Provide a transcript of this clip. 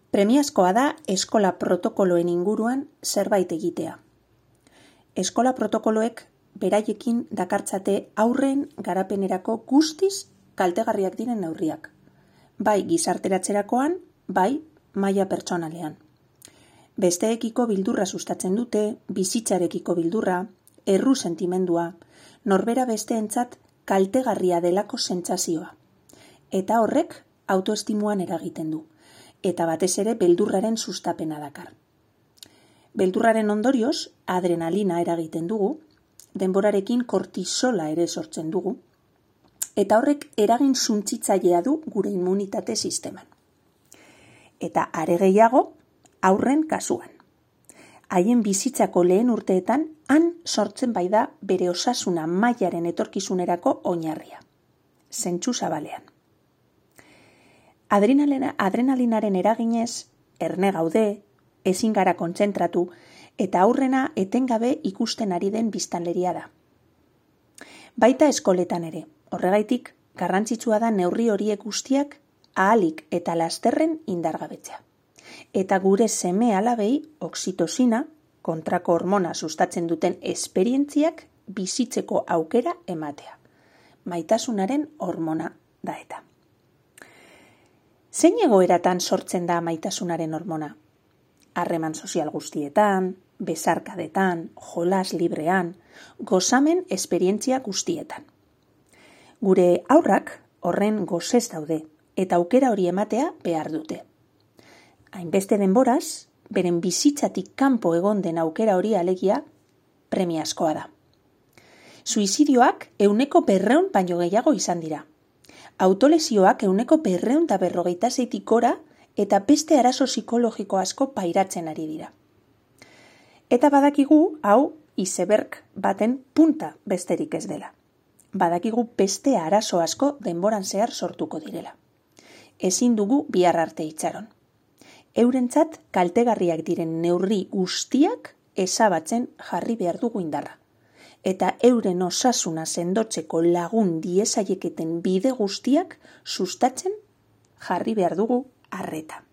Premiazkoa da eskola protokoloen inguruan zerbait egitea. Eskola protokoloek beraiekin dakartzate haurren garapenerako guztiz kaltegarriak diren neurriak. Bai gizarteratzerakoan, bai maila pertsonalean. Besteekiko bildurra sustatzen dute, bizitzarekiko bildurra, erru sentimendua, norbera besteentzat kaltegarria delako sentsazioa. Eta horrek autoestimuan eragiten du, eta batez ere beldurraren sustapena dakar. Beldurraren ondorioz, adrenalina eragiten dugu, denborarekin kortisola ere sortzen dugu, eta horrek eragin suntsitzailea du gure immunitate sisteman. Eta are gehiago, haurren kasuan. Haien bizitzako lehen urteetan, han sortzen bai da bere osasuna mailaren etorkizunerako oinarria. Zentsu zabalean. Adrenalinaren eraginez, erne gaude, ezin gara kontzentratu, eta aurrena etengabe ikusten ari den biztanleria da. Baita eskoletan ere, horregaitik garrantzitsua da neurri horiek guztiak ahalik eta lasterren indargabetzea. Eta gure seme alabei oxitosina, kontrako hormona sustatzen duten esperientziak bizitzeko aukera ematea. Maitasunaren hormona da eta. Zein egoeratan sortzen da maitasunaren hormona? Harreman sozial guztietan, besarkadetan, jolas librean, gozamen esperientzia guztietan. Gure haurrak horren gozez daude, eta aukera hori ematea behar dute. Hainbeste denboraz, beren bizitzatik kanpo egon den aukera hori alegia premiazkoa da. Suizidioak 100 baino gehiago izan dira. Autolesioak 156 gora eta beste arazo psikologiko asko pairatzen ari dira. Eta badakigu, hau iceberg baten punta besterik ez dela. Badakigu beste arazo asko denboran zehar sortuko direla. Ezin dugu bihar arte itxaron. Eurentzat kaltegarriak diren neurri guztiak ezabatzen jarri behar dugu indarra. Eta euren osasuna sendotzeko lagun diezaieketen bide guztiak sustatzen jarri behar dugu arreta.